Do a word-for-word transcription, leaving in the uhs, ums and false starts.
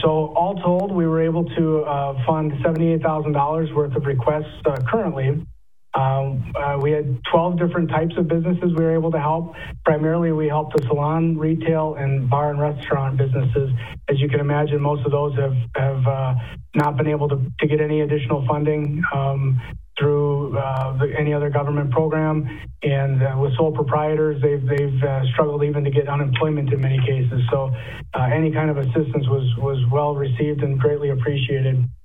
So all told, we were able to uh, fund seventy-eight thousand dollars worth of requests uh, currently. Um, uh, we had twelve different types of businesses we were able to help. Primarily, we helped the salon, retail, and bar and restaurant businesses. As you can imagine, most of those have, have uh, not been able to, to get any additional funding um, through uh, the, any other government program. And uh, with sole proprietors, they've, they've uh, struggled even to get unemployment in many cases. So uh, any kind of assistance was, was well received and greatly appreciated.